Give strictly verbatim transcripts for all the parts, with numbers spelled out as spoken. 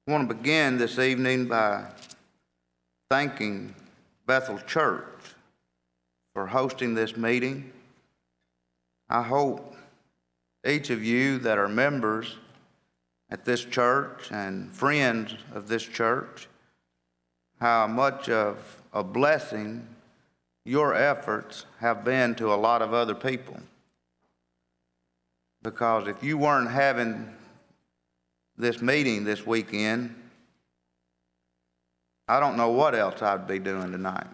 I want to begin this evening by thanking Bethel Church for hosting this meeting. I hope each of you that are members at this church and friends of this church, how much of a blessing your efforts have been to a lot of other people. Because if you weren't having this meeting this weekend, I don't know what else I'd be doing tonight.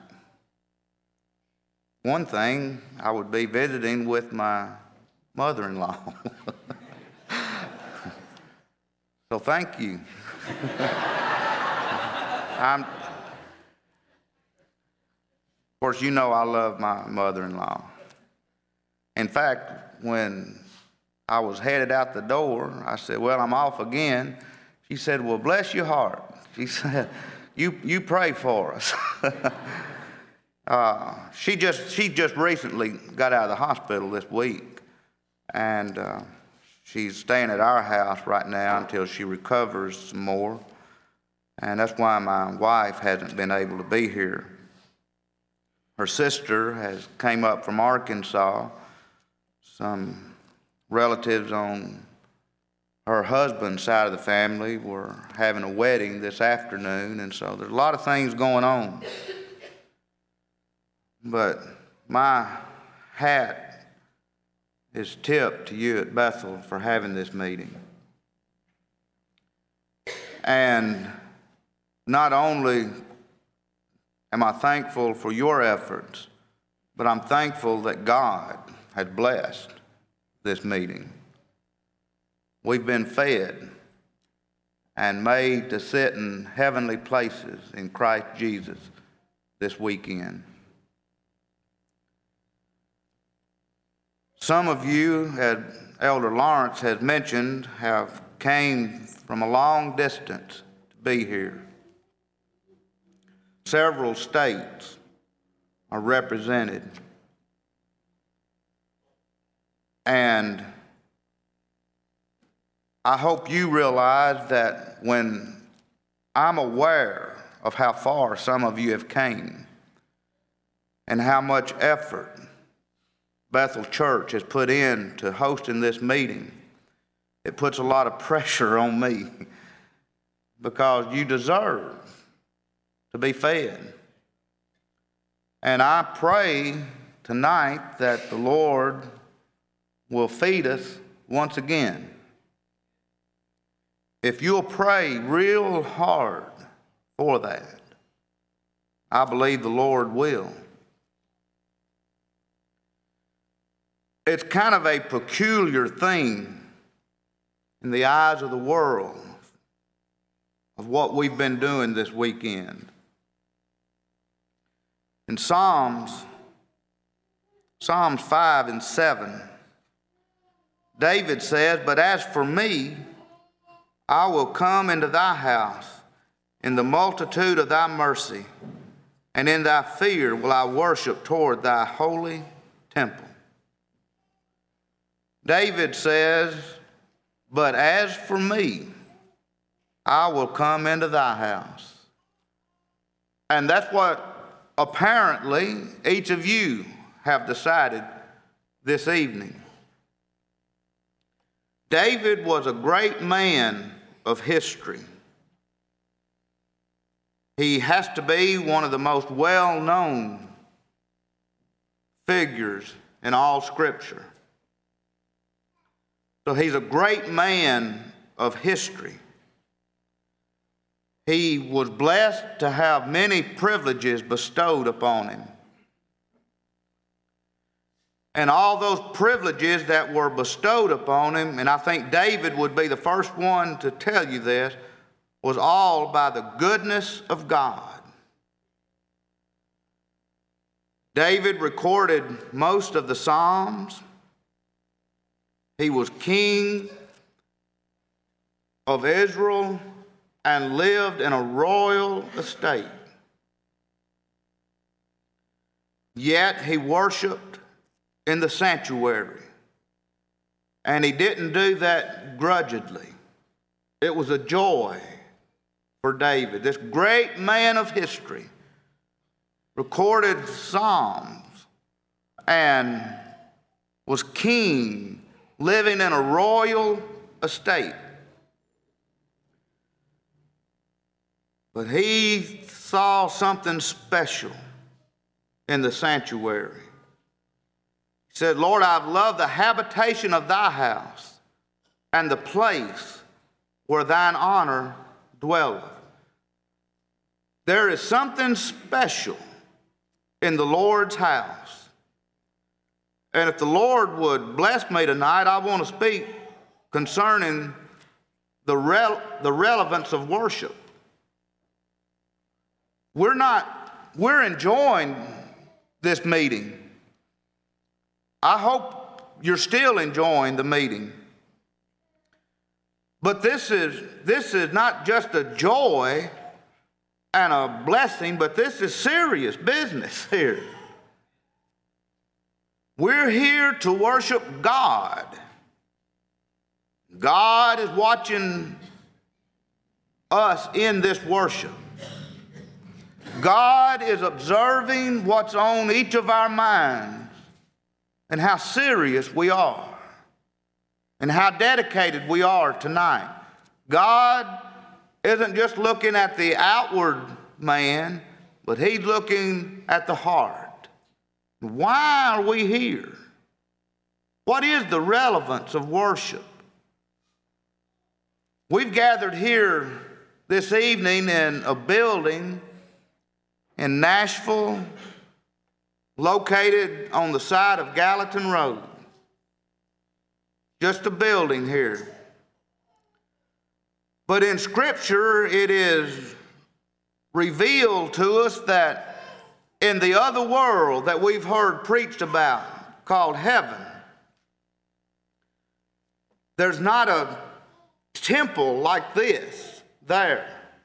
One thing, I would be visiting with my mother-in-law. So thank you. I'm, of course, you know I love my mother-in-law. In fact, when I was headed out the door, I said, well, I'm off again. She said, well, bless your heart. She said, you, you pray for us. uh, she, just, she just recently got out of the hospital this week, and uh, she's staying at our house right now until she recovers some more, and that's why my wife hasn't been able to be here. Her sister has came up from Arkansas. Some relatives on her husband's side of the family were having a wedding this afternoon, and so there's a lot of things going on. But my hat is tipped to you at Bethel for having this meeting. And not only am I thankful for your efforts, but I'm thankful that God had blessed this meeting. We've been fed and made to sit in heavenly places in Christ Jesus this weekend. Some of you, as Elder Lawrence has mentioned, have came from a long distance to be here. Several states are represented. And I hope you realize that when I'm aware of how far some of you have came and how much effort Bethel Church has put in to hosting this meeting, it puts a lot of pressure on me because you deserve to be fed. And I pray tonight that the Lord will feed us once again. If you'll pray real hard for that, I believe the Lord will. It's kind of a peculiar thing in the eyes of the world of what we've been doing this weekend. In Psalms, Psalms five and seven, David says, but as for me, I will come into thy house in the multitude of thy mercy, and in thy fear will I worship toward thy holy temple. David says, but as for me, I will come into thy house. And that's what apparently each of you have decided this evening. David was a great man of history. He has to be one of the most well-known figures in all Scripture. So he's a great man of history. He was blessed to have many privileges bestowed upon him. And all those privileges that were bestowed upon him, and I think David would be the first one to tell you this, was all by the goodness of God. David recorded most of the Psalms. He was king of Israel and lived in a royal estate. Yet he worshiped in the sanctuary. And he didn't do that grudgingly. It was a joy for David, this great man of history, recorded Psalms and was king, living in a royal estate. But he saw something special in the sanctuary. He said, Lord, I've loved the habitation of thy house and the place where thine honor dwelleth. There is something special in the Lord's house. And if the Lord would bless me tonight, I want to speak concerning the, rel- the relevance of worship. We're not, we're enjoying this meeting. I hope you're still enjoying the meeting. But this is, this is not just a joy and a blessing, but this is serious business here. We're here to worship God. God is watching us in this worship. God is observing what's on each of our minds and how serious we are and how dedicated we are tonight. God isn't just looking at the outward man, but he's looking at the heart. Why are we here? What is the relevance of worship? We've gathered here this evening in a building in Nashville, located on the side of Gallatin Road. Just a building here. But in Scripture, it is revealed to us that in the other world that we've heard preached about, called heaven, there's not a temple like this there.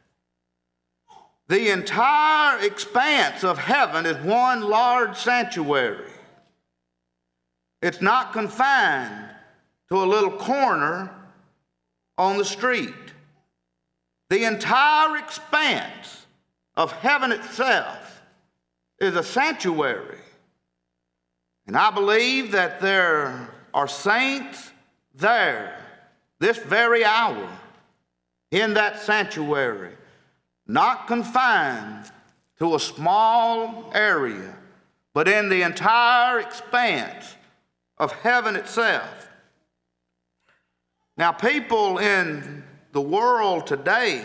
The entire expanse of heaven is one large sanctuary. It's not confined to a little corner on the street. The entire expanse of heaven itself is a sanctuary. And I believe that there are saints there this very hour in that sanctuary, not confined to a small area, but in the entire expanse of heaven itself. Now, people in the world today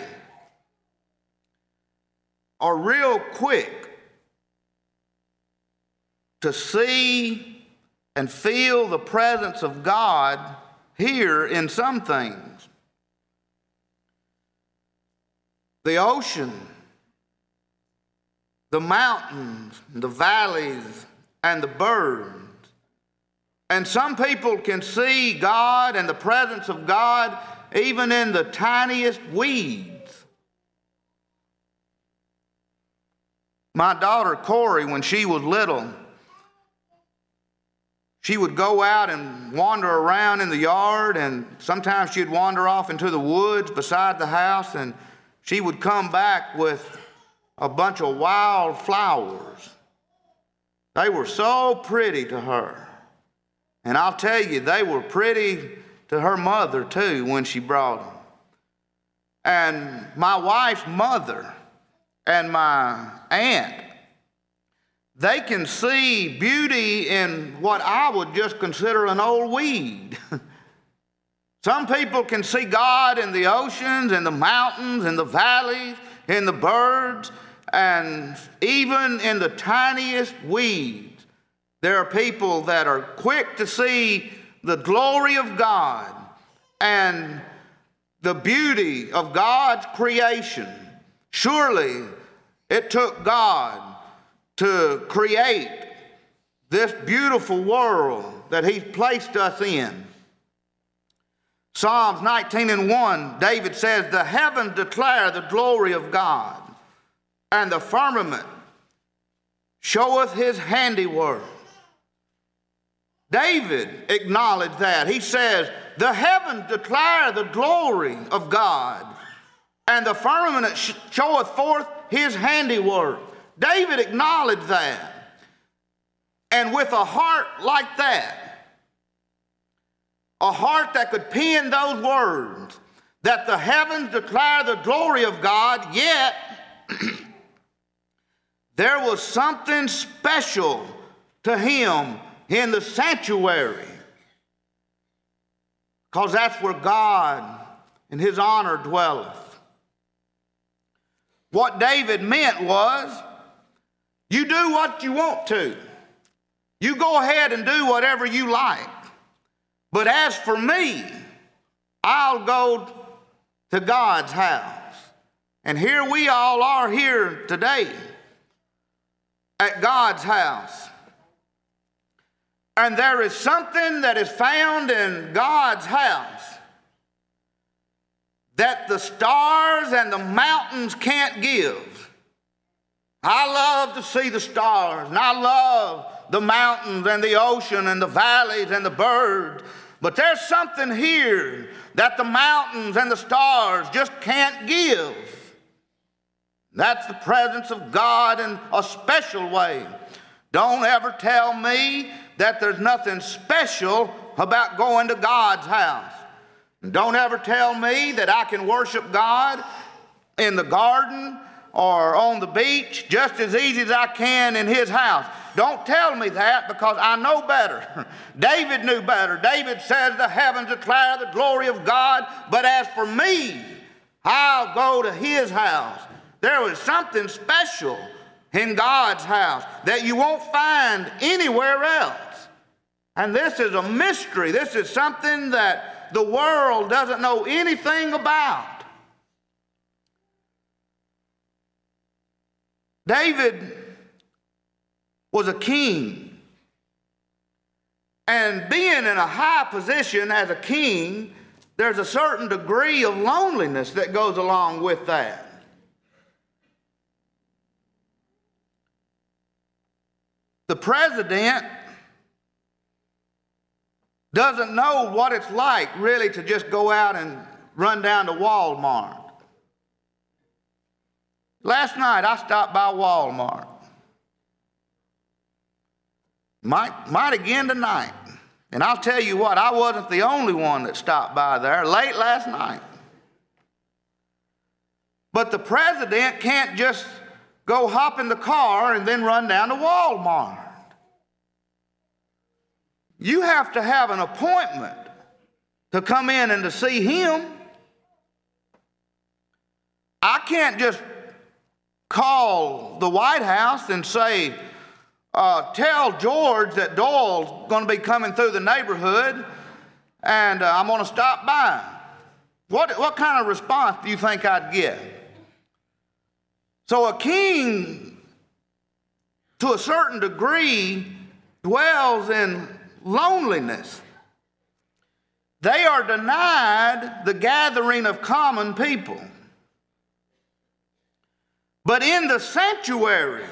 are real quick to see and feel the presence of God here in some things. The ocean, the mountains, the valleys, and the birds. And some people can see God and the presence of God even in the tiniest weeds. My daughter Corey, when she was little, she would go out and wander around in the yard, and sometimes she'd wander off into the woods beside the house, and she would come back with a bunch of wild flowers. They were so pretty to her. And I'll tell you, they were pretty to her mother too when she brought them. And my wife's mother and my aunt, they can see beauty in what I would just consider an old weed. Some people can see God in the oceans, in the mountains, in the valleys, in the birds, and even in the tiniest weeds. There are people that are quick to see the glory of God and the beauty of God's creation. Surely it took God to create this beautiful world that He's placed us in. Psalms nineteen and one, David says, the heavens declare the glory of God, and the firmament showeth His handiwork. David acknowledged that. He says, the heavens declare the glory of God, and the firmament showeth forth his handiwork. David acknowledged that. And with a heart like that, a heart that could pen those words, that the heavens declare the glory of God, yet there was something special to him in the sanctuary, because that's where God in his honor dwelleth. What David meant was, you do what you want to. You go ahead and do whatever you like. But as for me, I'll go to God's house. And here we all are here today at God's house. And there is something that is found in God's house that the stars and the mountains can't give. I love to see the stars, and I love the mountains and the ocean and the valleys and the birds. But there's something here that the mountains and the stars just can't give. That's the presence of God in a special way. Don't ever tell me that there's nothing special about going to God's house. Don't ever tell me that I can worship God in the garden or on the beach just as easy as I can in his house. Don't tell me that, because I know better. David knew better. David says the heavens declare the glory of God, but as for me, I'll go to his house. There was something special in God's house that you won't find anywhere else. And this is a mystery. This is something that the world doesn't know anything about. David was a king. And being in a high position as a king, there's a certain degree of loneliness that goes along with that. The president doesn't know what it's like really to just go out and run down to Walmart. Last night I stopped by Walmart. Might, might again tonight. And I'll tell you what, I wasn't the only one that stopped by there late last night. But the president can't just go hop in the car and then run down to Walmart. You have to have an appointment to come in and to see him. I can't just call the White House and say, uh, tell George that Doyle's going to be coming through the neighborhood and uh, I'm going to stop by. What, what kind of response do you think I'd get? So a king, to a certain degree, dwells in loneliness. They are denied the gathering of common people. But in the sanctuary,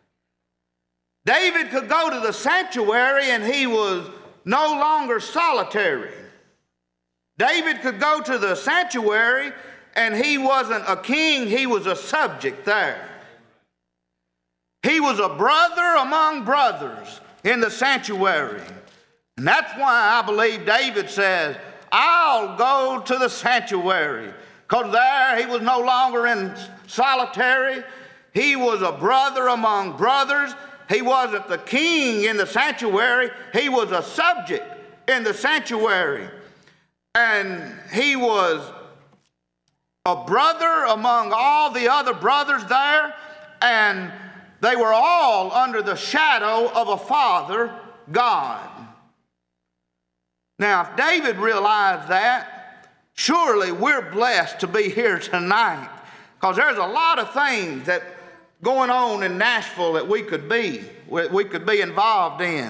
David could go to the sanctuary and he was no longer solitary. David could go to the sanctuary and he wasn't a king, he was a subject there. He was a brother among brothers in the sanctuary. And that's why I believe David says, I'll go to the sanctuary. Because there he was no longer in solitary. He was a brother among brothers. He wasn't the king in the sanctuary. He was a subject in the sanctuary. And he was a brother among all the other brothers there. And they were all under the shadow of a Father, God. Now, if David realized that, surely we're blessed to be here tonight, because there's a lot of things that going on in Nashville that we could be, we could be involved in.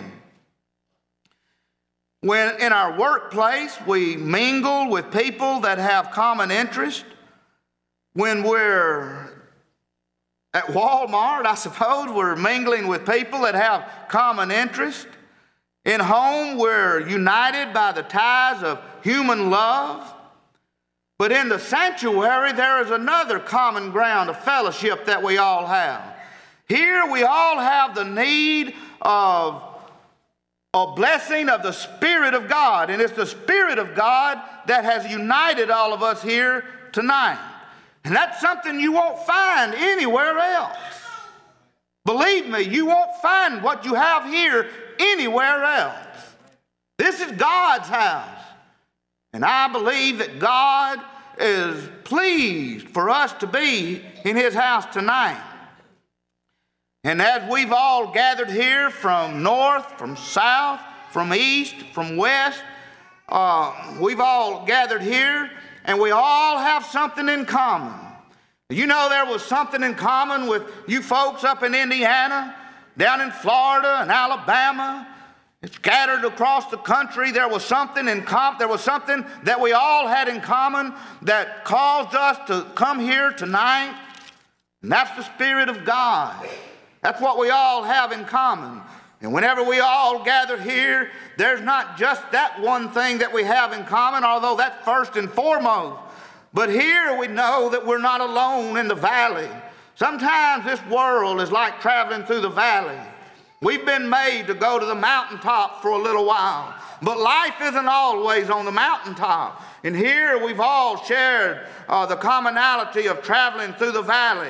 When in our workplace, we mingle with people that have common interest. When we're at Walmart, I suppose, we're mingling with people that have common interest. In home, we're united by the ties of human love. But in the sanctuary, there is another common ground of fellowship that we all have. Here we all have the need of a blessing of the Spirit of God. And it's the Spirit of God that has united all of us here tonight. And that's something you won't find anywhere else. Believe me, you won't find what you have here anywhere else. This is God's house. And I believe that God is pleased for us to be in His house tonight. And as we've all gathered here from north, from south, from east, from west, uh, we've all gathered here, and we all have something in common. You know, there was something in common with you folks up in Indiana, down in Florida and Alabama, scattered across the country. There was something in com- there was something that we all had in common that caused us to come here tonight, and that's the Spirit of God. That's what we all have in common. And whenever we all gather here, there's not just that one thing that we have in common, although that's first and foremost. But here we know that we're not alone in the valley. Sometimes this world is like traveling through the valley. We've been made to go to the mountaintop for a little while, but life isn't always on the mountaintop. And here we've all shared uh, the commonality of traveling through the valley.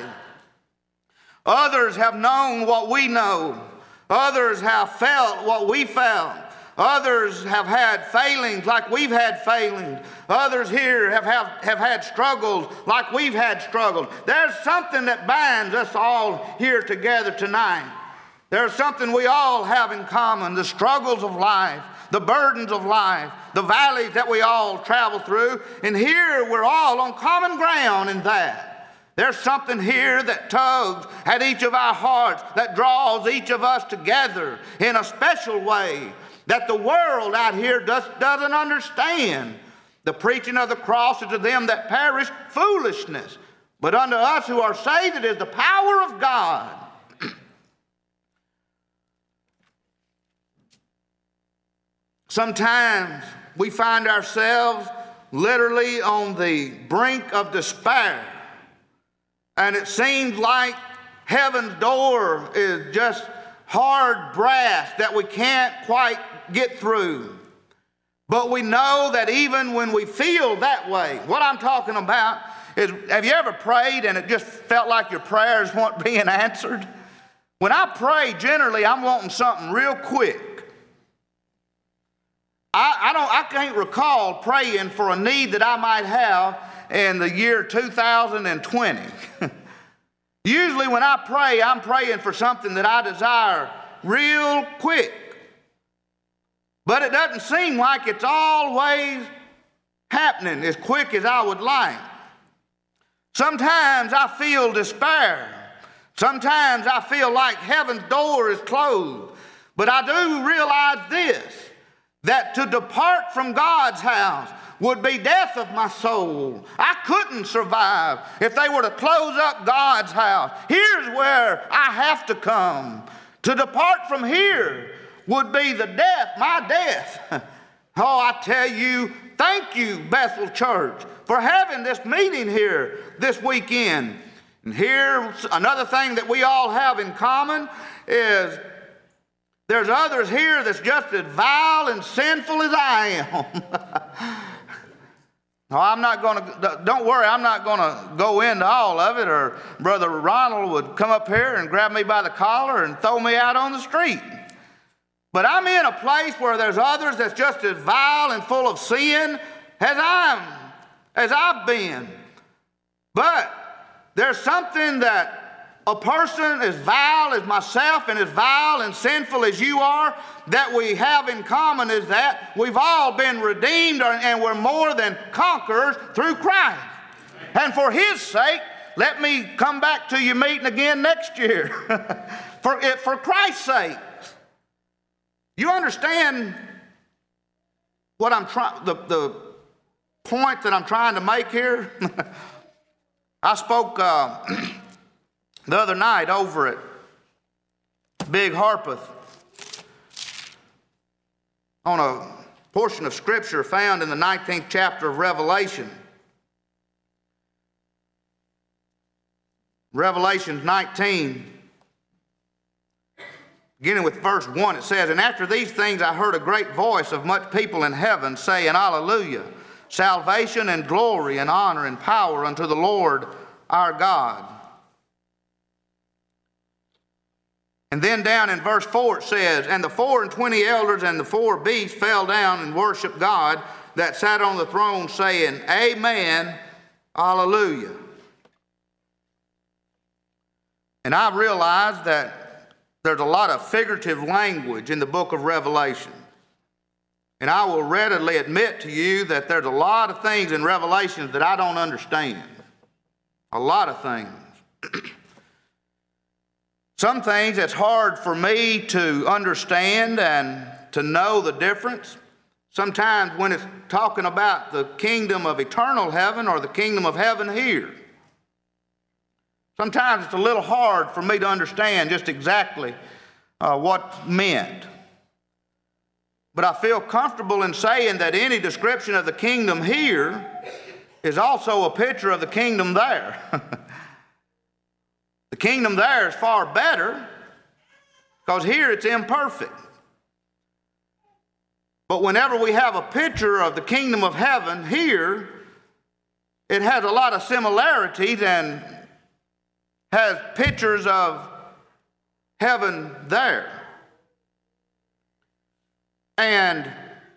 Others have known what we know. Others have felt what we felt. Others have had failings like we've had failings. Others here have, have, have had struggles like we've had struggles. There's something that binds us all here together tonight. There's something we all have in common, the struggles of life, the burdens of life, the valleys that we all travel through. And here we're all on common ground in that. There's something here that tugs at each of our hearts, that draws each of us together in a special way that the world out here just doesn't understand. The preaching of the cross is to them that perish foolishness, but unto us who are saved it is the power of God. Sometimes we find ourselves literally on the brink of despair, and it seems like heaven's door is just hard brass that we can't quite get through. But we know that even when we feel that way, what I'm talking about is, have you ever prayed and it just felt like your prayers weren't being answered? When I pray, generally I'm wanting something real quick. I, I don't. I can't recall praying for a need that I might have in the year two thousand twenty. Usually when I pray, I'm praying for something that I desire real quick. But it doesn't seem like it's always happening as quick as I would like. Sometimes I feel despair. Sometimes I feel like heaven's door is closed. But I do realize this, that to depart from God's house would be death of my soul. I couldn't survive if they were to close up God's house. Here's where I have to come. To depart from here would be the death, my death. Oh, I tell you, thank you, Bethel Church, for having this meeting here this weekend. And here, another thing that we all have in common is there's others here that's just as vile and sinful as I am. No, I'm not going to, don't worry, I'm not going to go into all of it, or Brother Ronald would come up here and grab me by the collar and throw me out on the street. But I'm in a place where there's others that's just as vile and full of sin as I'm, as I've been. But there's something that a person as vile as myself and as vile and sinful as you are, that we have in common is that we've all been redeemed and we're more than conquerors through Christ. And for His sake, let me come back to you meeting again next year. for, it, for Christ's sake. You understand what I'm trying, the, the point that I'm trying to make here? I spoke uh, the other night over at Big Harpeth on a portion of Scripture found in the nineteenth chapter of Revelation. Revelation nineteen, beginning with verse one, it says, "And after these things I heard a great voice of much people in heaven saying, Alleluia, salvation and glory and honor and power unto the Lord our God." And then down in verse four it says, "And the four and twenty elders and the four beasts fell down and worshiped God that sat on the throne, saying, Amen, Alleluia." And I realize that there's a lot of figurative language in the book of Revelation. And I will readily admit to you that there's a lot of things in Revelation that I don't understand. A lot of things. Some things it's hard for me to understand and to know the difference. Sometimes when it's talking about the kingdom of eternal heaven or the kingdom of heaven here, sometimes it's a little hard for me to understand just exactly uh, what meant. But I feel comfortable in saying that any description of the kingdom here is also a picture of the kingdom there. The kingdom there is far better because here it's imperfect. But whenever we have a picture of the kingdom of heaven here, it has a lot of similarities and has pictures of heaven there. And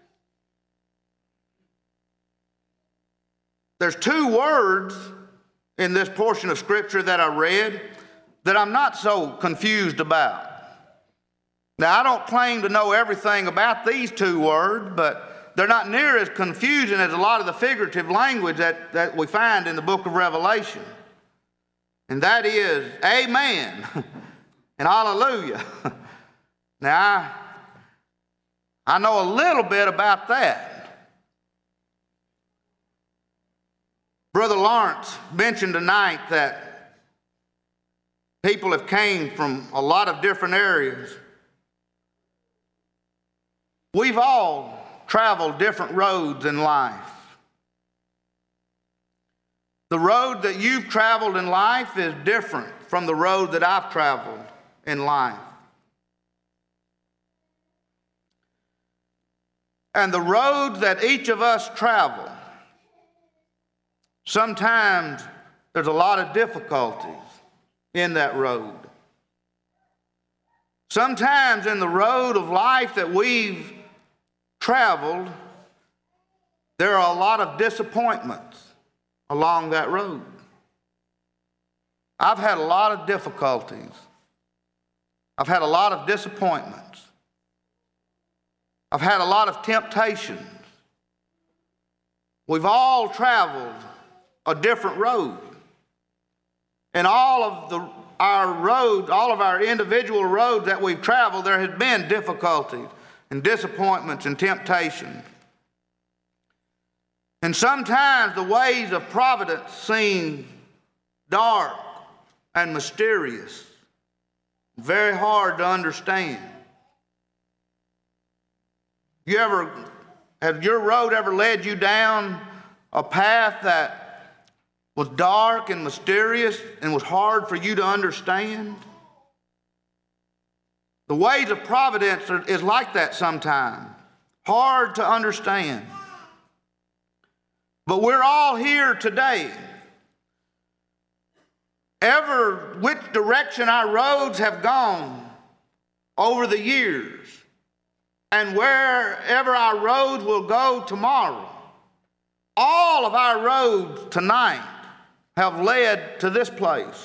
there's two words in this portion of Scripture that I read that I'm not so confused about. Now, I don't claim to know everything about these two words, but they're not near as confusing as a lot of the figurative language that, that we find in the book of Revelation. And that is amen and hallelujah. Now, I, I know a little bit about that. Brother Lawrence mentioned tonight that people have came from a lot of different areas. We've all traveled different roads in life. The road that you've traveled in life is different from the road that I've traveled in life. And the road that each of us travel, sometimes there's a lot of difficulties in that road. Sometimes in the road of life that we've traveled, there are a lot of disappointments along that road. I've had a lot of difficulties. I've had a lot of disappointments. I've had a lot of temptations. We've all traveled a different road. And all of the, our roads, all of our individual roads that we've traveled, there has been difficulties and disappointments and temptations. And sometimes the ways of providence seem dark and mysterious, very hard to understand. You ever, has your road ever led you down a path that was dark and mysterious and was hard for you to understand? The ways of providence are, is like that sometimes, hard to understand. But we're all here today. Ever which direction our roads have gone over the years, and wherever our roads will go tomorrow, all of our roads tonight have led to this place.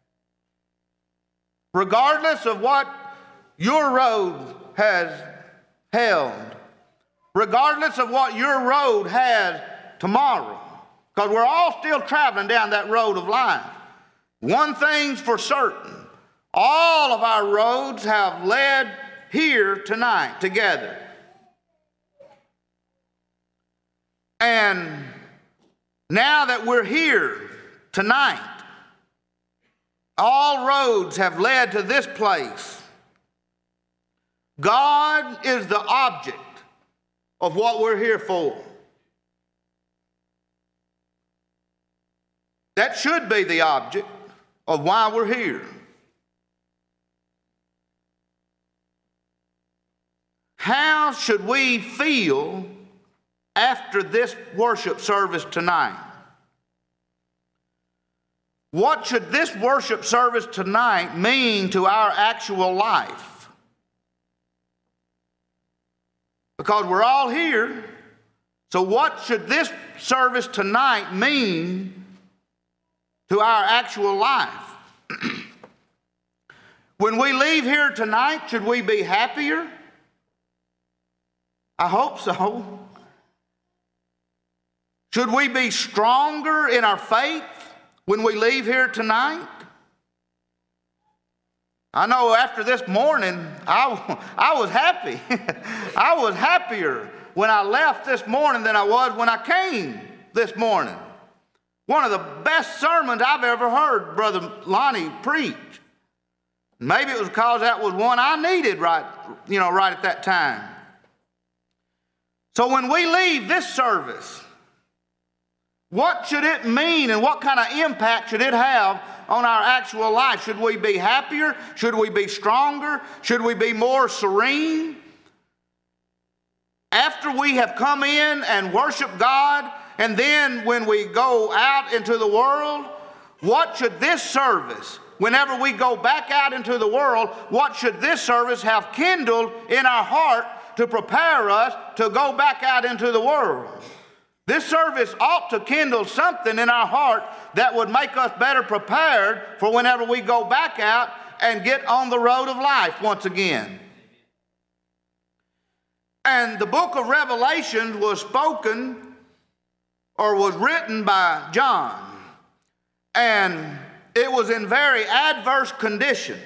Regardless of what your road has held, regardless of what your road has tomorrow, because we're all still traveling down that road of life. One thing's for certain, all of our roads have led here tonight together. And now that we're here tonight, all roads have led to this place. God is the object of what we're here for. That should be the object of why we're here. How should we feel after this worship service tonight? What should this worship service tonight mean to our actual life? Because we're all here, so what should this service tonight mean to our actual life? When we leave here tonight, should we be happier? I hope so. Should we be stronger in our faith when we leave here tonight? I know after this morning, I, I was happy. I was happier when I left this morning than I was when I came this morning. One of the best sermons I've ever heard Brother Lonnie preach. Maybe it was because that was one I needed right, you know, right at that time. So when we leave this service, what should it mean and what kind of impact should it have on our actual life? Should we be happier? Should we be stronger? Should we be more serene? After we have come in and worshiped God, and then when we go out into the world, what should this service, whenever we go back out into the world, what should this service have kindled in our heart to prepare us to go back out into the world? This service ought to kindle something in our heart that would make us better prepared for whenever we go back out and get on the road of life once again. And the book of Revelation was spoken or was written by John, and it was in very adverse conditions.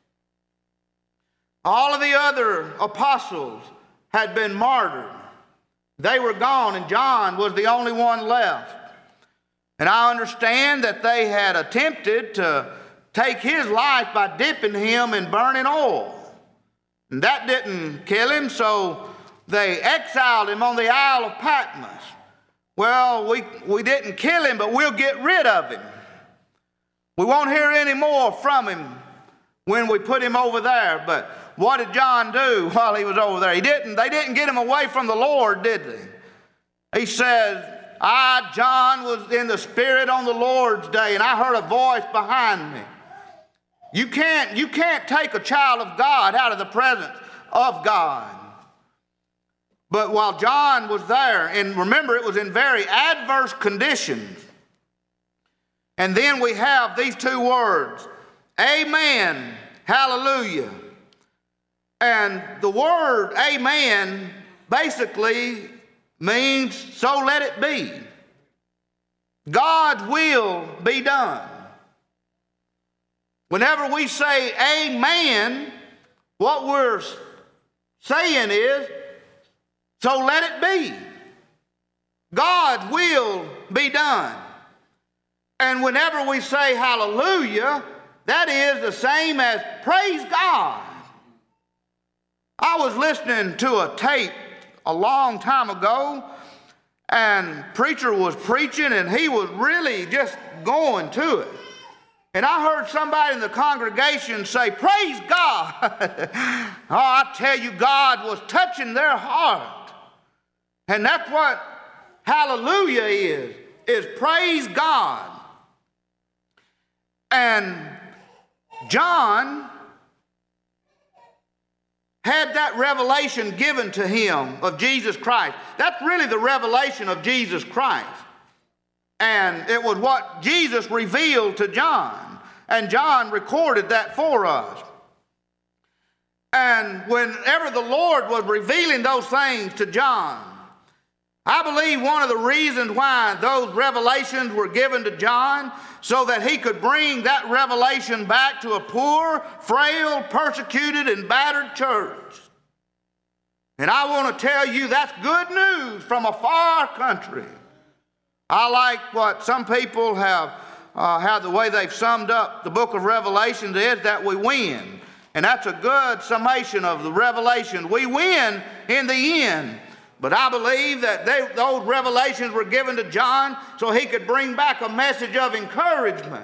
All of the other apostles had been martyred. They were gone, and John was the only one left. And I understand that they had attempted to take his life by dipping him in burning oil. And that didn't kill him, so they exiled him on the Isle of Patmos. Well, we, we didn't kill him, but we'll get rid of him. We won't hear any more from him when we put him over there. But what did John do while he was over there? He didn't, they didn't get him away from the Lord, did they? He says, I, John, was in the Spirit on the Lord's day, and I heard a voice behind me. You can't, you can't take a child of God out of the presence of God. But while John was there, and remember, it was in very adverse conditions. And then we have these two words, amen, hallelujah. And the word amen basically means so let it be. God's will be done. Whenever we say amen, what we're saying is, so let it be. God's will be done. And whenever we say hallelujah, that is the same as praise God. I was listening to a tape a long time ago, and preacher was preaching, and he was really just going to it. And I heard somebody in the congregation say, praise God. Oh, I tell you, God was touching their heart. And that's what hallelujah is, is praise God. And John had that revelation given to him of Jesus Christ. That's really the revelation of Jesus Christ. And it was what Jesus revealed to John. And John recorded that for us. And whenever the Lord was revealing those things to John, I believe one of the reasons why those revelations were given to John, so that he could bring that revelation back to a poor, frail, persecuted, and battered church. And I want to tell you that's good news from a far country. I like what some people have, uh, how the way they've summed up the book of Revelation is that we win. And that's a good summation of the revelation. We win in the end. But I believe that they, those revelations were given to John so he could bring back a message of encouragement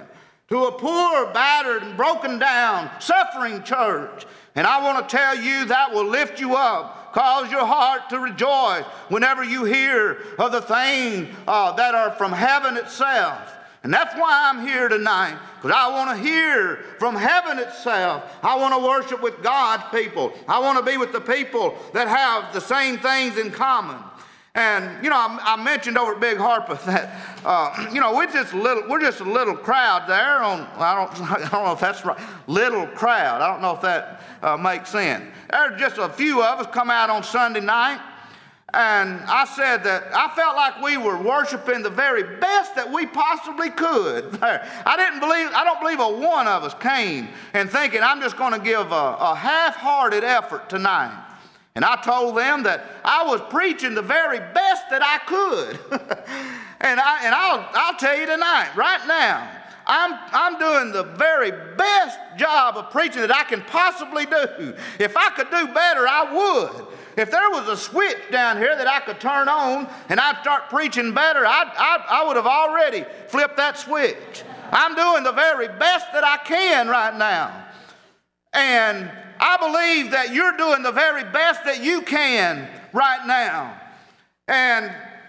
to a poor, battered, and broken down, suffering church. And I want to tell you that will lift you up, cause your heart to rejoice whenever you hear of the things uh, that are from heaven itself. And that's why I'm here tonight, because I want to hear from heaven itself. I want to worship with God's people. I want to be with the people that have the same things in common. And, you know, I, I mentioned over at Big Harpeth that, uh, you know, we're just, a little, we're just a little crowd there on, I don't, I don't know if that's right, little crowd. I don't know if that uh, makes sense. There's just a few of us come out on Sunday night. And I said that I felt like we were worshiping the very best that we possibly could. I didn't believe, I don't believe a one of us came and thinking, I'm just going to give a, a half-hearted effort tonight. And I told them that I was preaching the very best that I could. and I, and I'll, I'll tell you tonight, right now, I'm, I'm doing the very best job of preaching that I can possibly do. If I could do better, I would. If there was a switch down here that I could turn on and I'd start preaching better, I'd, I'd, I would have already flipped that switch. I'm doing the very best that I can right now. And I believe that you're doing the very best that you can right now. And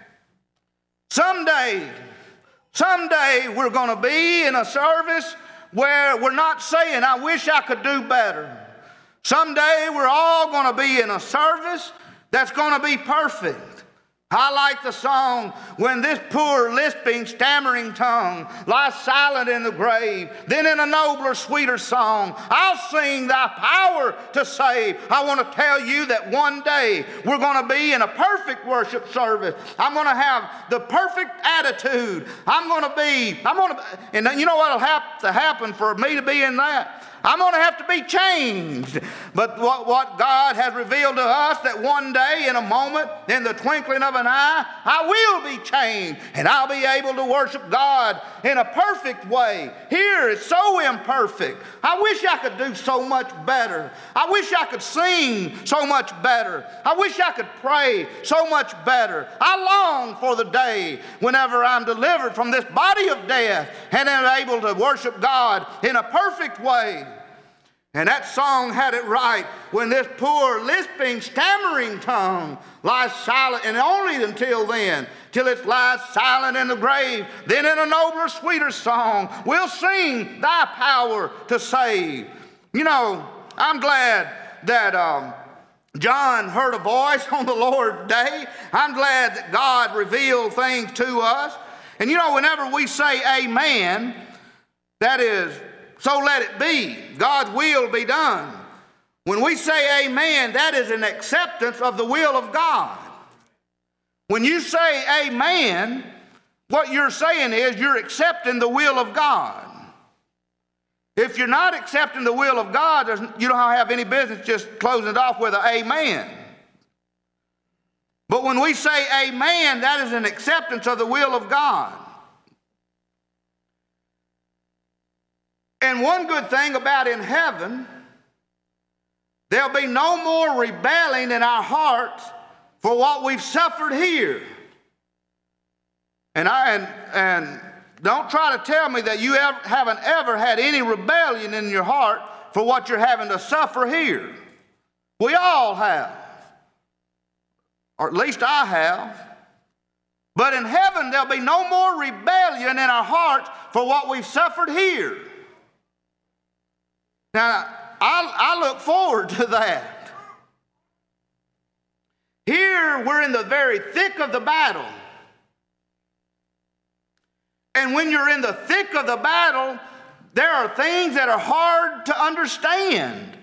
someday, someday we're going to be in a service where we're not saying, I wish I could do better. Someday we're all going to be in a service that's going to be perfect. I like the song, when this poor, lisping, stammering tongue lies silent in the grave, then in a nobler, sweeter song, I'll sing thy power to save. I want to tell you that one day we're going to be in a perfect worship service. I'm going to have the perfect attitude. I'm going to be, I'm going to, and you know what will have to happen for me to be in that? I'm going to have to be changed. But what, what God has revealed to us, that one day, in a moment, in the twinkling of an eye, I will be changed. And I'll be able to worship God in a perfect way. Here is so imperfect. I wish I could do so much better. I wish I could sing so much better. I wish I could pray so much better. I long for the day whenever I'm delivered from this body of death and am able to worship God in a perfect way. And that song had it right, when this poor, lisping, stammering tongue lies silent, and only until then, till it lies silent in the grave, then in a nobler, sweeter song, we'll sing thy power to save. You know, I'm glad that um, John heard a voice on the Lord's day. I'm glad that God revealed things to us. And you know, whenever we say amen, that is, so let it be. God's will be done. When we say amen, that is an acceptance of the will of God. When you say amen, what you're saying is you're accepting the will of God. If you're not accepting the will of God, you don't have any business just closing it off with an amen. But when we say amen, that is an acceptance of the will of God. And one good thing about in heaven, there'll be no more rebelling in our hearts for what we've suffered here. And I and, and don't try to tell me that you ever, haven't ever had any rebellion in your heart for what you're having to suffer here. We all have. Or at least I have. But in heaven, there'll be no more rebellion in our hearts for what we've suffered here. Now, I, I look forward to that. Here, we're in the very thick of the battle. And when you're in the thick of the battle, there are things that are hard to understand.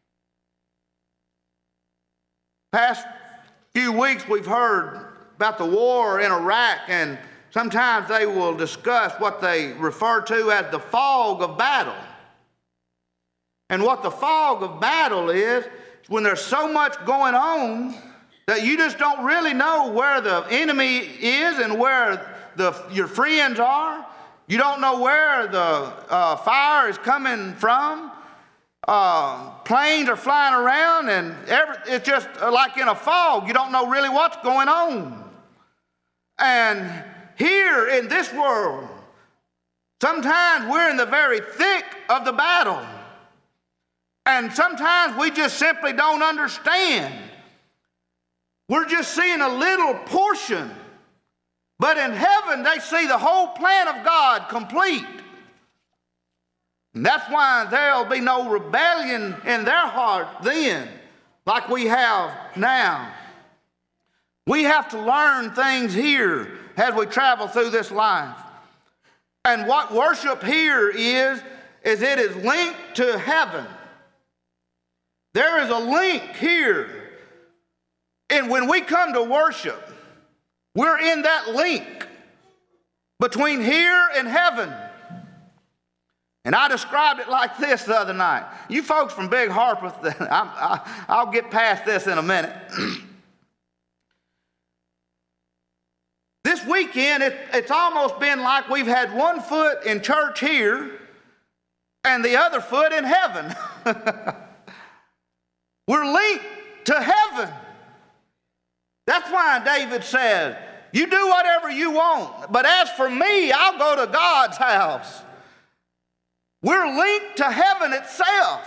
Past few weeks, we've heard about the war in Iraq, and sometimes they will discuss what they refer to as the fog of battle. And what the fog of battle is, when there's so much going on that you just don't really know where the enemy is and where the, your friends are. You don't know where the uh, fire is coming from. Uh, planes are flying around, and every, it's just like in a fog. You don't know really what's going on. And here in this world, Sometimes we're in the very thick of the battle. And sometimes we just simply don't understand. We're just seeing a little portion. But in heaven, they see the whole plan of God complete. And that's why there'll be no rebellion in their heart then, like we have now. We have to learn things here as we travel through this life. And what worship here is, is it is linked to heaven. There is a link here. And when we come to worship, we're in that link between here and heaven. And I described it like this the other night. You folks from Big Harpeth, I'll get past this in a minute. This weekend, it, it's almost been like we've had one foot in church here and the other foot in heaven. We're linked to heaven. That's why David said, you do whatever you want, but as for me, I'll go to God's house. We're linked to heaven itself.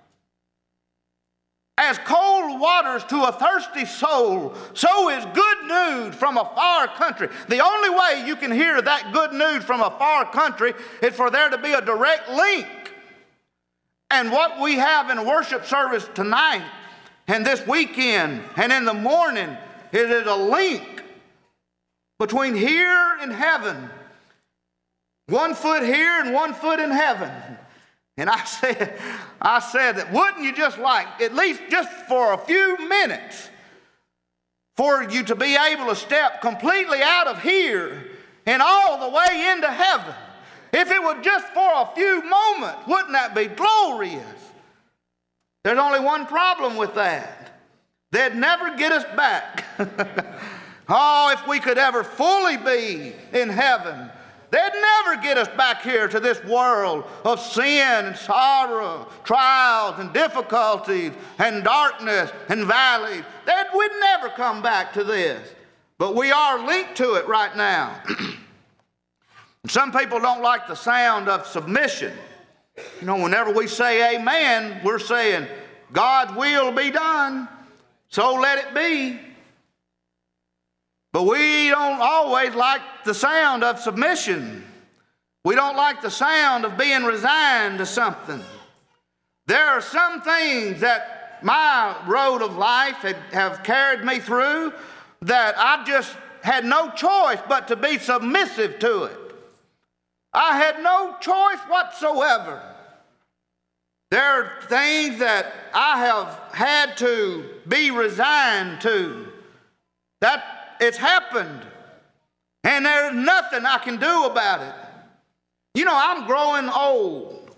As cold waters to a thirsty soul, so is good news from a far country. The only way you can hear that good news from a far country is for there to be a direct link. And what we have in worship service tonight and this weekend and in the morning, it is a link between here and heaven. One foot here and one foot in heaven. And I said, I said that wouldn't you just like, at least just for a few minutes, for you to be able to step completely out of here and all the way into heaven? If it were just for a few moments, wouldn't that be glorious? There's only one problem with that. They'd never get us back. Oh, if we could ever fully be in heaven, they'd never get us back here to this world of sin and sorrow, trials and difficulties and darkness and valleys. That we'd never come back to this. But we are linked to it right now. Some people don't like the sound of submission. You know, whenever we say amen, we're saying, God's will be done, so let it be. But we don't always like the sound of submission. We don't like the sound of being resigned to something. There are some things that my road of life had, have carried me through that I just had no choice but to be submissive to it. I had no choice whatsoever. There are things that I have had to be resigned to. That it's happened, and there's nothing I can do about it. You know, I'm growing old.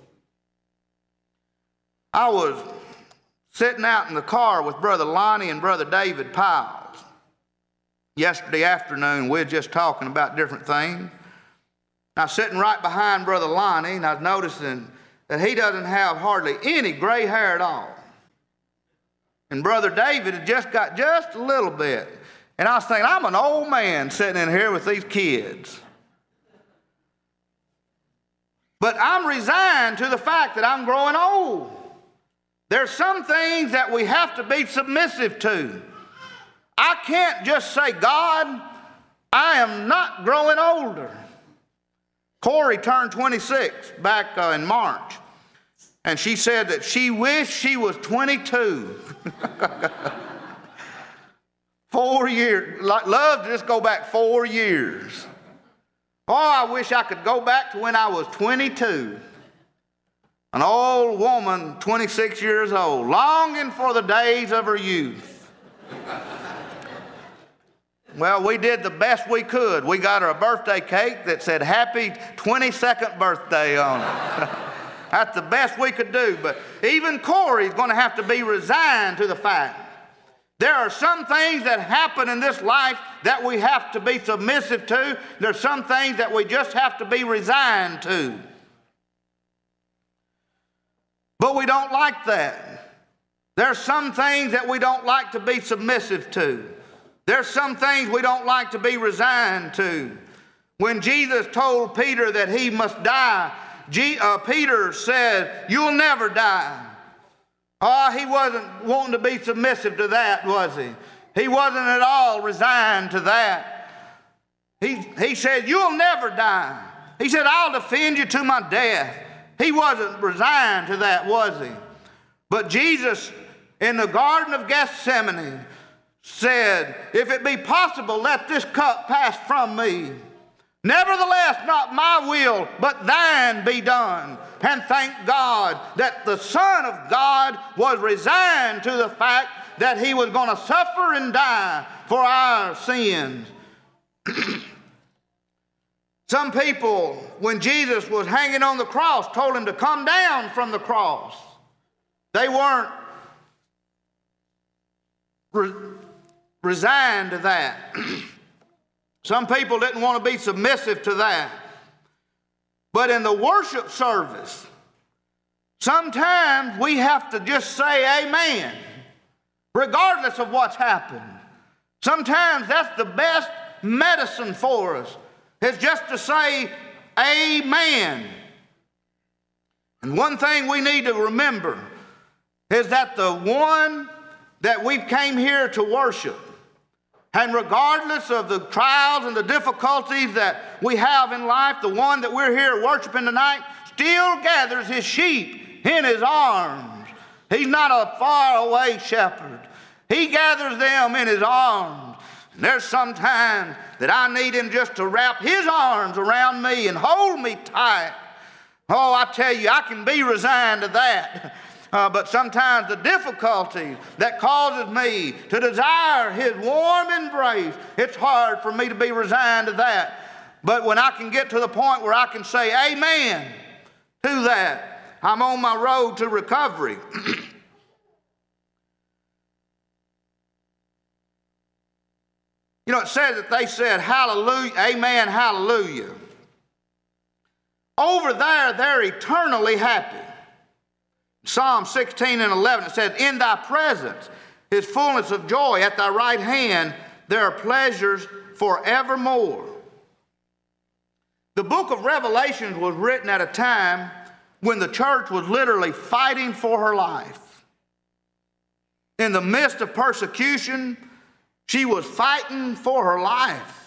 I was sitting out in the car with Brother Lonnie and Brother David Piles. Yesterday afternoon, we were just talking about different things. I was sitting right behind Brother Lonnie, and I was noticing that he doesn't have hardly any gray hair at all. And Brother David had just got just a little bit. And I was thinking, I'm an old man sitting in here with these kids. But I'm resigned to the fact that I'm growing old. There's some things that we have to be submissive to. I can't just say, God, I am not growing older. Corey turned twenty-six back uh, in March. And she said that she wished she was twenty-two. Four years. Love to just go back four years. Oh, I wish I could go back to when I was twenty-two. An old woman, twenty-six years old, longing for the days of her youth. Well, we did the best we could. We got her a birthday cake that said happy twenty-second birthday on it. That's the best we could do. But even Corey's going to have to be resigned to the fact there are some things that happen in this life that we have to be submissive to. There's some things that we just have to be resigned to. But we don't like that. There's some things that we don't like to be submissive to. There's some things we don't like to be resigned to. When Jesus told Peter that he must die, G, uh, Peter said, "You'll never die." Oh, he wasn't wanting to be submissive to that, was he? He wasn't at all resigned to that. He, he said, "You'll never die." He said, "I'll defend you to my death." He wasn't resigned to that, was he? But Jesus, in the Garden of Gethsemane, said, "If it be possible, let this cup pass from me. Nevertheless, not my will, but thine be done." And thank God that the Son of God was resigned to the fact that he was going to suffer and die for our sins. Some people, when Jesus was hanging on the cross, told him to come down from the cross. They weren't re- resigned to that. Some people didn't want to be submissive to that. But in the worship service, sometimes we have to just say amen, regardless of what's happened. Sometimes that's the best medicine for us, is just to say amen. And one thing we need to remember is that the one that we came here to worship, and regardless of the trials and the difficulties that we have in life, the one that we're here worshiping tonight still gathers his sheep in his arms. He's not a faraway shepherd. He gathers them in his arms. And there's some times that I need him just to wrap his arms around me and hold me tight. Oh, I tell you, I can be resigned to that. Uh, but sometimes the difficulty that causes me to desire his warm embrace, it's hard for me to be resigned to that. But when I can get to the point where I can say amen to that, I'm on my road to recovery. You know, it says that they said, "Hallelujah, amen, hallelujah." Over there, they're eternally happy. Psalm sixteen and eleven, it said, "In thy presence is fullness of joy. At thy right hand there are pleasures forevermore." The book of Revelation was written at a time when the church was literally fighting for her life. In the midst of persecution, she was fighting for her life.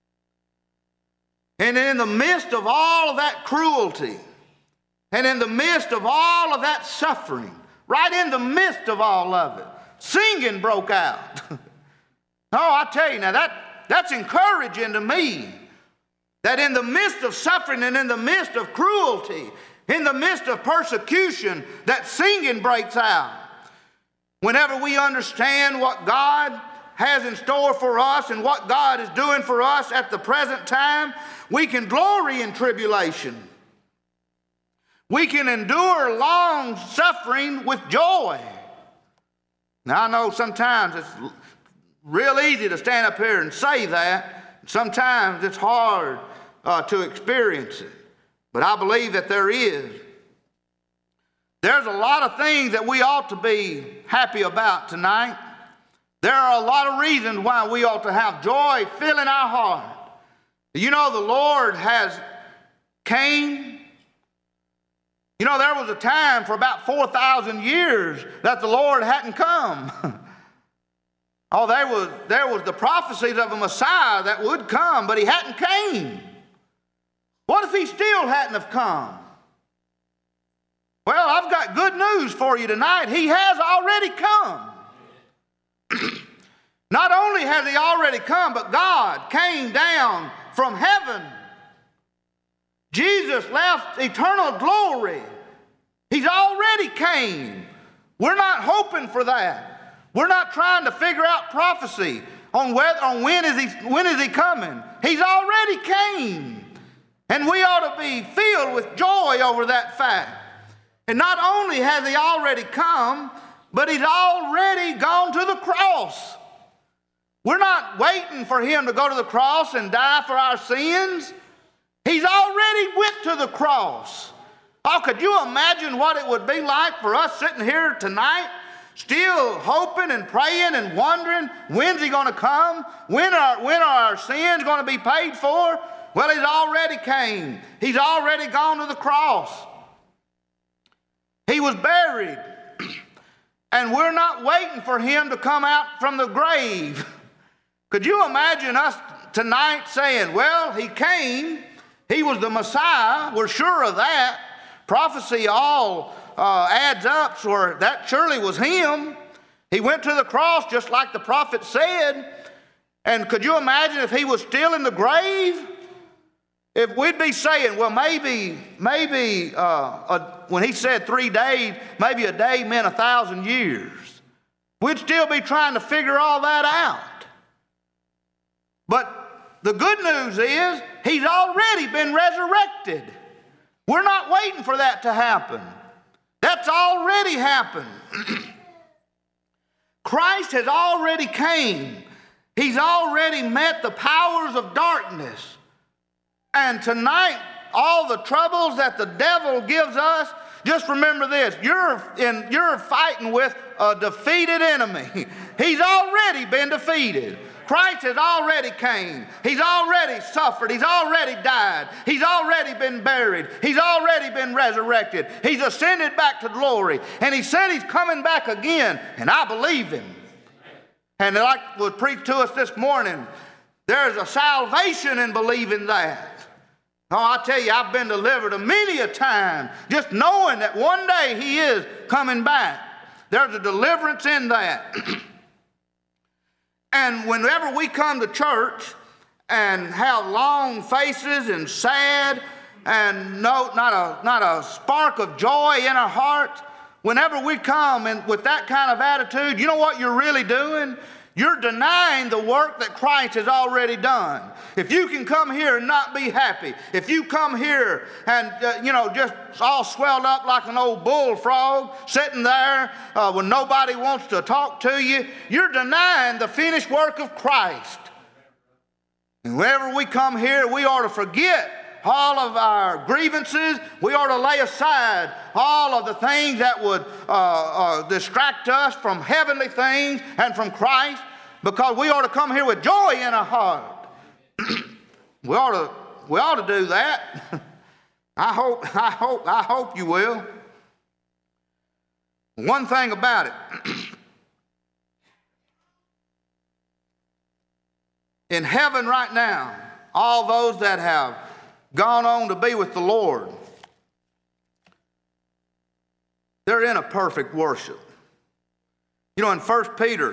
And in the midst of all of that cruelty, and in the midst of all of that suffering, right in the midst of all of it, singing broke out. Oh, I tell you now, that, that's encouraging to me. That in the midst of suffering and in the midst of cruelty, in the midst of persecution, that singing breaks out. Whenever we understand what God has in store for us and what God is doing for us at the present time, we can glory in tribulation. We can endure long suffering with joy. Now, I know sometimes it's real easy to stand up here and say that. Sometimes it's hard uh, to experience it. But I believe that there is. There's a lot of things that we ought to be happy about tonight. There are a lot of reasons why we ought to have joy filling our heart. You know, the Lord has came. You know, there was a time for about four thousand years that the Lord hadn't come. Oh, there was, there was the prophecies of a Messiah that would come, but he hadn't came. What if he still hadn't have come? Well, I've got good news for you tonight. He has already come. Not only has he already come, but God came down from heaven. Jesus left eternal glory. He's already came. We're not hoping for that. We're not trying to figure out prophecy on, whether, on when, is he, when is he coming. He's already came. And we ought to be filled with joy over that fact. And not only has he already come, but he's already gone to the cross. We're not waiting for him to go to the cross and die for our sins. He's already went to the cross. Oh, could you imagine what it would be like for us sitting here tonight, still hoping and praying and wondering, when's he going to come? When are, when are our sins going to be paid for? Well, he's already came. He's already gone to the cross. He was buried. And we're not waiting for him to come out from the grave. Could you imagine us tonight saying, well, he came. He was the Messiah. We're sure of that. Prophecy all uh, adds up, so that surely was him. He went to the cross just like the prophet said. And could you imagine if he was still in the grave? If we'd be saying, well, maybe, maybe uh, a, when he said three days, maybe a day meant a thousand years. We'd still be trying to figure all that out. But the good news is he's already been resurrected. We're not waiting for that to happen. That's already happened. Christ has already came. He's already met the powers of darkness. And tonight, all the troubles that the devil gives us, just remember this, you're, in, you're fighting with a defeated enemy. He's already been defeated. Christ has already came. He's already suffered. He's already died. He's already been buried. He's already been resurrected. He's ascended back to glory. And he said he's coming back again, and I believe him. And like was preached to us this morning, there's a salvation in believing that. Oh, I tell you, I've been delivered a many a time just knowing that one day he is coming back. There's a deliverance in that. And whenever we come to church and have long faces and sad and no, not a, not a spark of joy in our hearts, whenever we come and with that kind of attitude, you know what you're really doing? You're denying the work that Christ has already done. If you can come here and not be happy, if you come here and, uh, you know, just all swelled up like an old bullfrog, sitting there uh, when nobody wants to talk to you, you're denying the finished work of Christ. And whenever we come here, we ought to forget all of our grievances. We ought to lay aside all of the things that would uh, uh, distract us from heavenly things and from Christ, because we ought to come here with joy in our heart. we ought to we ought to do that. I hope I hope I hope you will. One thing about it, in heaven right now, all those that have gone on to be with the Lord, they're in a perfect worship. You know, in First Peter,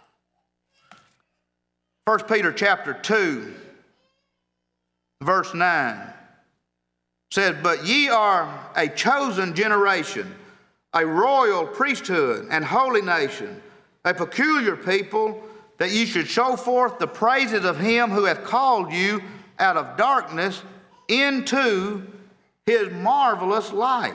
First Peter chapter two, verse nine, says, "But ye are a chosen generation, a royal priesthood and holy nation, a peculiar people, that ye should show forth the praises of him who hath called you out of darkness into his marvelous light."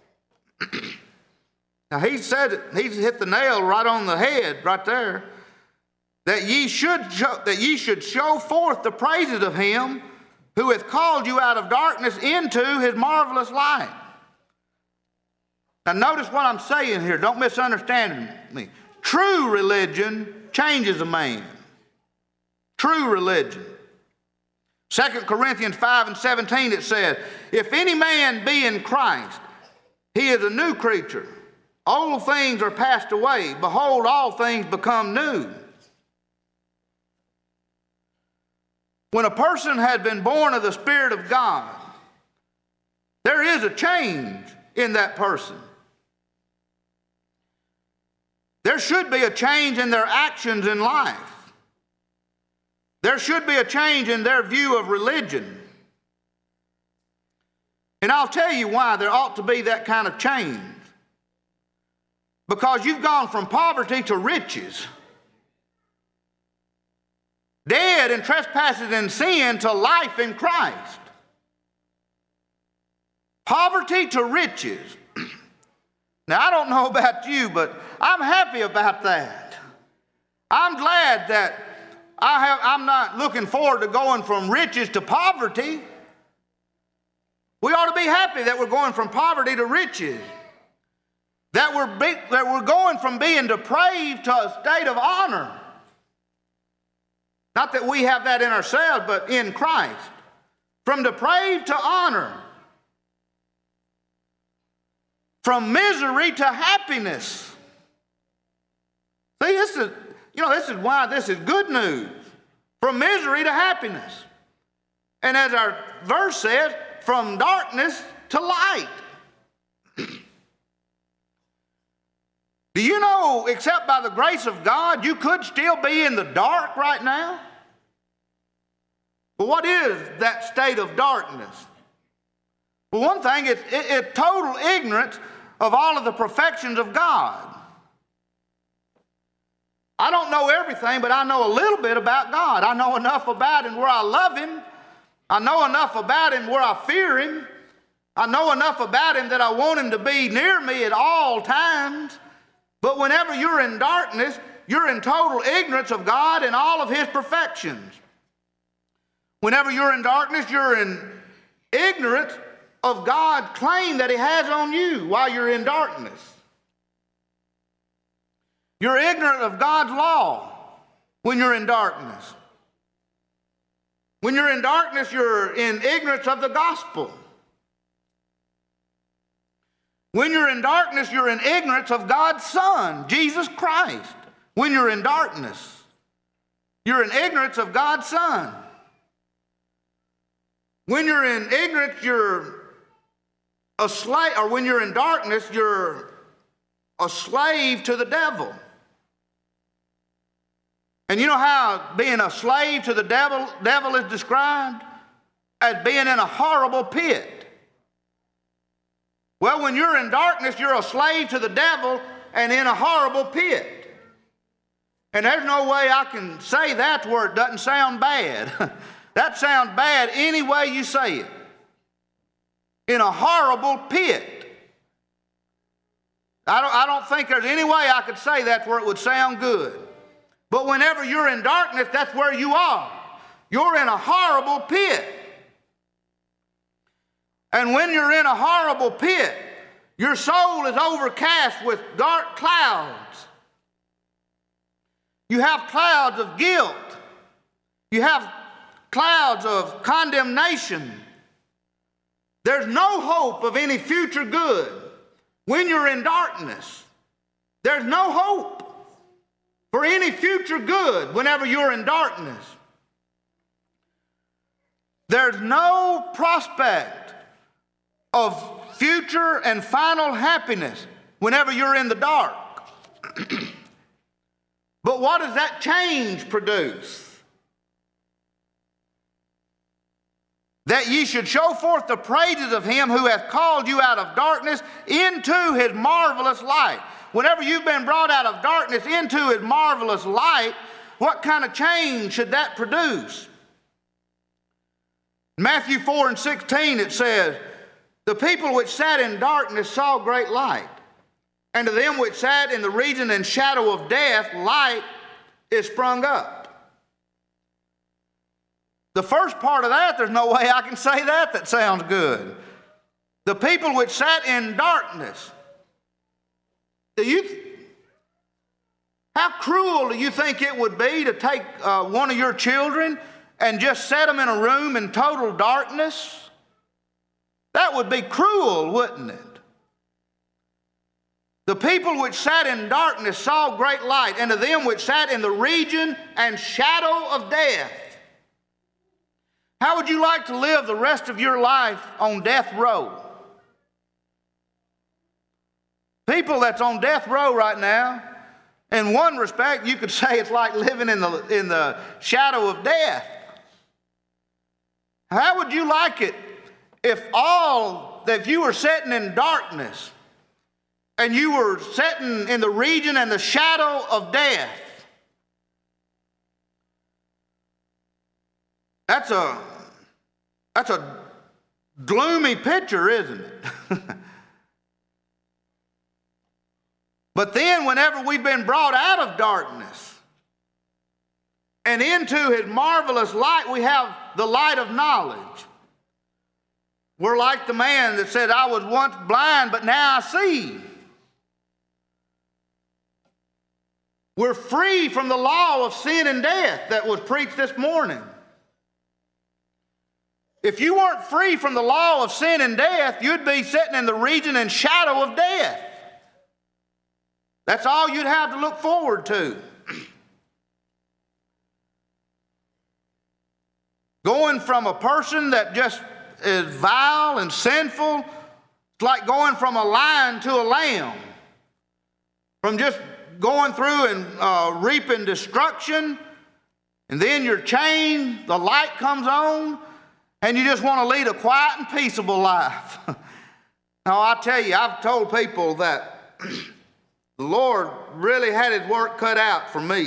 Now he said, he's hit the nail right on the head right there, that ye should show, that ye should show forth the praises of him who hath called you out of darkness into his marvelous light. Now notice what I'm saying here. Don't misunderstand me. True religion changes a man. True religion. Second Corinthians five and seventeen, it says, "If any man be in Christ, he is a new creature. Old things are passed away. Behold, all things become new." When a person has been born of the Spirit of God, there is a change in that person. There should be a change in their actions in life. There should be a change in their view of religion. And I'll tell you why there ought to be that kind of change. Because you've gone from poverty to riches. Dead in trespasses and sin to life in Christ. Poverty to riches. Now, I don't know about you, but I'm happy about that. I'm glad that I have, I'm not looking forward to going from riches to poverty. We ought to be happy that we're going from poverty to riches. That we're, be, that we're going from being depraved to a state of honor. Not that we have that in ourselves, but in Christ. from depraved to honor, from misery to happiness. See, this is, you know, this is why this is good news. From misery to happiness. And as our verse says, from darkness to light. Do you know, except by the grace of God, you could still be in the dark right now? But what is that state of darkness? Well, one thing, it's, it, it's total ignorance of all of the perfections of God. I don't know everything, but I know a little bit about God. I know enough about Him where I love Him. I know enough about Him where I fear Him. I know enough about Him that I want Him to be near me at all times. But whenever you're in darkness, you're in total ignorance of God and all of His perfections. Whenever you're in darkness, you're in ignorance of God's claim that He has on you while you're in darkness. You're ignorant of God's law when you're in darkness. When you're in darkness, you're in ignorance of the gospel. When you're in darkness, you're in ignorance of God's Son, Jesus Christ. When you're in darkness, you're in ignorance of God's Son. When you're in ignorance, you're a slave, or when you're in darkness, you're a slave to the devil. And you know how being a slave to the devil, devil is described? As being in a horrible pit. Well, when you're in darkness, you're a slave to the devil and in a horrible pit. And there's no way I can say that where it doesn't sound bad. That sounds bad any way you say it. In a horrible pit. I don't, I don't think there's any way I could say that where it would sound good. But whenever you're in darkness, that's where you are. You're in a horrible pit. And when you're in a horrible pit, your soul is overcast with dark clouds. You have clouds of guilt. You have clouds of condemnation. There's no hope of any future good when you're in darkness. There's no hope for any future good whenever you're in darkness. There's no prospect of future and final happiness whenever you're in the dark. But what does that change produce? That ye should show forth the praises of Him who hath called you out of darkness into His marvelous light. Whenever you've been brought out of darkness into His marvelous light, what kind of change should that produce? In Matthew four and sixteen it says, the people which sat in darkness saw great light. And to them which sat in the region and shadow of death, light is sprung up. The first part of that, there's no way I can say that that sounds good. The people which sat in darkness. Do you, how cruel do you think it would be to take uh, one of your children and just set them in a room in total darkness? That would be cruel, wouldn't it? The people which sat in darkness saw great light, and to them which sat in the region and shadow of death. How would you like to live the rest of your life on death row? People that's on death row right now, in one respect, you could say it's like living in the, in the shadow of death. How would you like it if all, if you were sitting in darkness and you were sitting in the region and the shadow of death? That's a, that's a gloomy picture, isn't it? But then whenever we've been brought out of darkness and into His marvelous light, we have the light of knowledge. We're like the man that said, I was once blind, but now I see. We're free from the law of sin and death that was preached this morning. If you weren't free from the law of sin and death, you'd be sitting in the region and shadow of death. That's all you'd have to look forward to. Going from a person that just is vile and sinful, it's like going from a lion to a lamb. From just going through and uh, reaping destruction, and then you're chained, the light comes on, and you just want to lead a quiet and peaceable life. Now, I tell you, I've told people that the Lord really had His work cut out for me.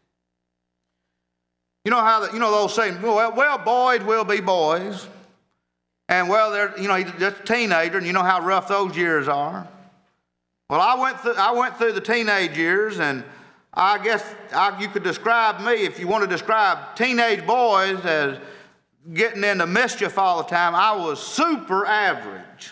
You know how the, you know those saying, well, well, boys will be boys, and well, they're you know he's just a teenager, and you know how rough those years are. Well, I went through I went through the teenage years, and I guess I, you could describe me, if you want to describe teenage boys as getting into mischief all the time, I was super average.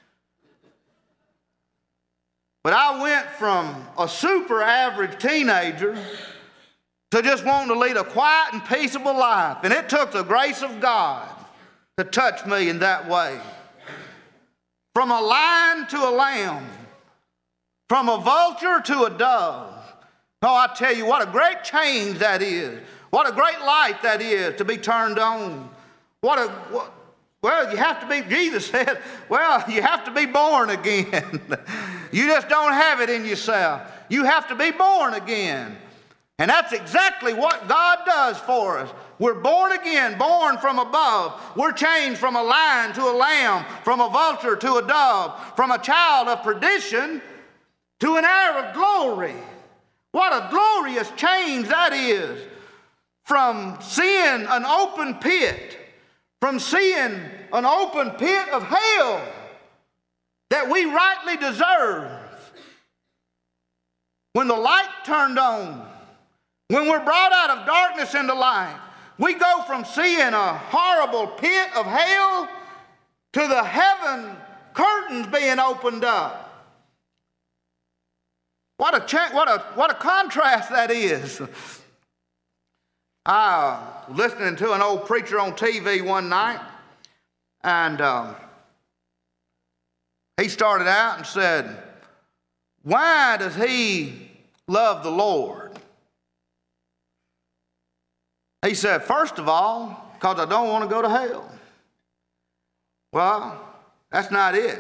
But I went from a super average teenager to just wanting to lead a quiet and peaceable life. And it took the grace of God to touch me in that way. From a lion to a lamb, from a vulture to a dove. Oh, I tell you, what a great change that is. What a great light that is to be turned on. What a, what, well, you have to be, Jesus said, well, you have to be born again. You just don't have it in yourself. You have to be born again. And that's exactly what God does for us. We're born again, born from above. We're changed from a lion to a lamb, from a vulture to a dove, from a child of perdition to an heir of glory. What a glorious change that is. From seeing an open pit, from seeing an open pit of hell that we rightly deserve. When the light turned on, when we're brought out of darkness into light, we go from seeing a horrible pit of hell to the heaven curtains being opened up. What a, cha- what a, what a contrast that is. I was listening to an old preacher on T V one night, and um, he started out and said, why does he love the Lord? He said, first of all, because I don't want to go to hell. Well, that's not it.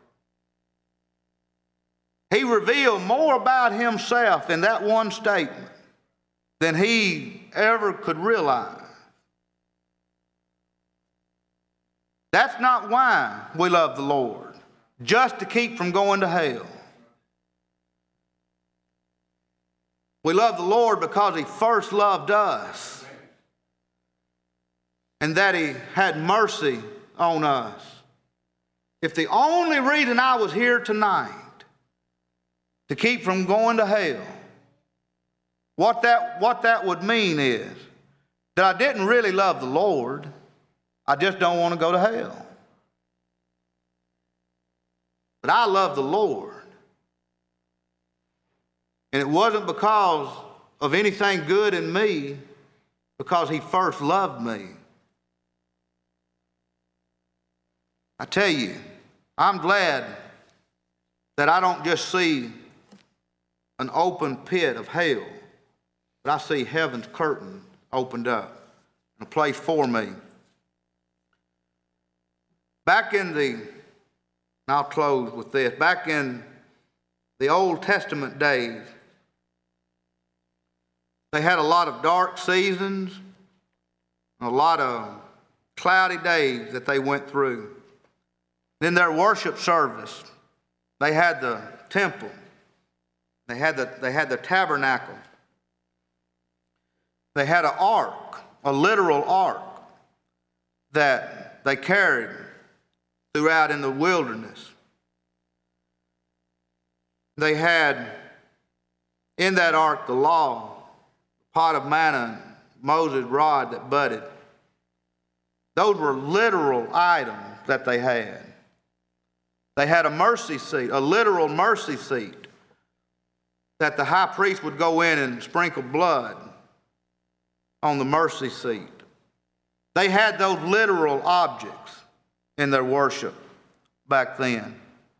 He revealed more about himself in that one statement than he ever could realize. That's not why we love the Lord, just to keep from going to hell. We love the Lord because He first loved us, and that He had mercy on us. If the only reason I was here tonight to keep from going to hell, what that, what that would mean is that I didn't really love the Lord. I just don't want to go to hell. But I love the Lord. And it wasn't because of anything good in me, because He first loved me. I tell you, I'm glad that I don't just see an open pit of hell, but I see heaven's curtain opened up and a place for me. Back in the, and I'll close with this, back in the Old Testament days, they had a lot of dark seasons, a lot of cloudy days that they went through. Then their worship service, they had the temple, they had the, they had the tabernacle, they had an ark, a literal ark that they carried throughout in the wilderness. They had in that ark the law, the pot of manna, Moses' rod that budded. Those were literal items that they had. They had a mercy seat, a literal mercy seat, that the high priest would go in and sprinkle blood on the mercy seat. They had those literal objects in their worship back then.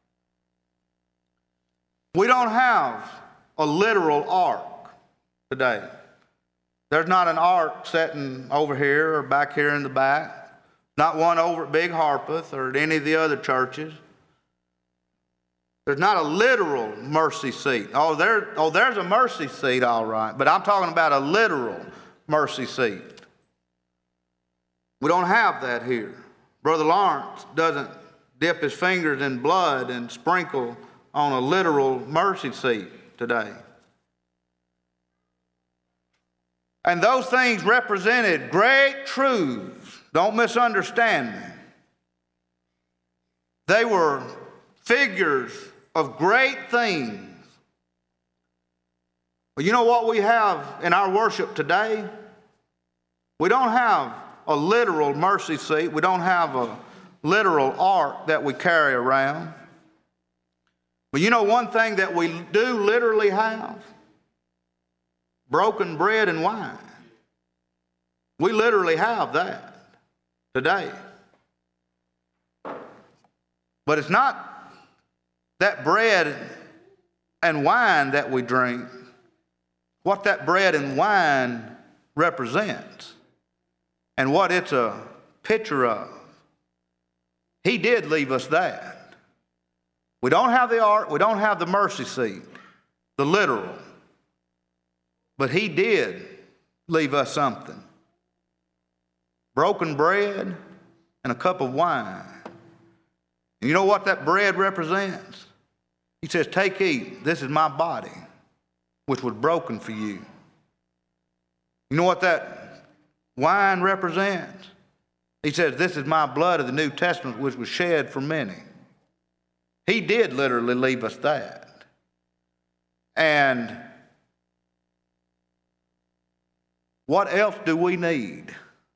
We don't have a literal ark today. There's not an ark sitting over here or back here in the back. Not one over at Big Harpeth or at any of the other churches. There's not a literal mercy seat. Oh, there, oh, there's a mercy seat, all right. But I'm talking about a literal mercy seat. We don't have that here. Brother Lawrence doesn't dip his fingers in blood and sprinkle on a literal mercy seat today. And those things represented great truths. Don't misunderstand me. They were figures of great things. But you know what we have in our worship today? We don't have a literal mercy seat. We don't have a literal ark that we carry around. But you know one thing that we do literally have? Broken bread and wine. We literally have that today. But it's not that bread and wine that we drink, what that bread and wine represents and what it's a picture of. He did leave us that. We don't have the ark, we don't have the mercy seat, the literal. But he did leave us something. Broken bread and a cup of wine. And you know what that bread represents? He says, take, eat, this is my body, which was broken for you. You know what that wine represents? He says, this is my blood of the New Testament, which was shed for many. He did literally leave us that. And what else do we need?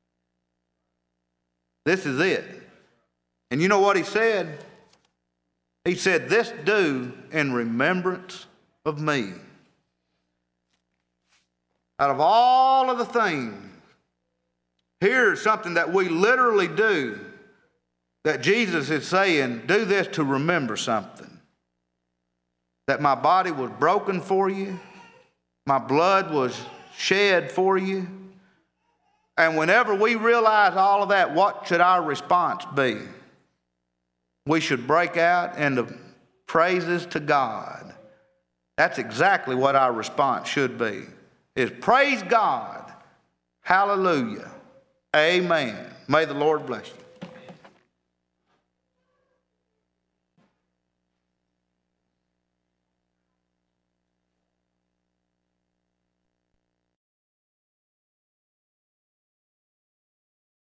This is it. And you know what he said? He said, this do in remembrance of me. Out of all of the things, here's something that we literally do, that Jesus is saying, do this to remember something. That my body was broken for you, my blood was shed for you. And whenever we realize all of that, what should our response be? We should break out into praises to God. That's exactly what our response should be, is praise God. Hallelujah. Amen. May the Lord bless you.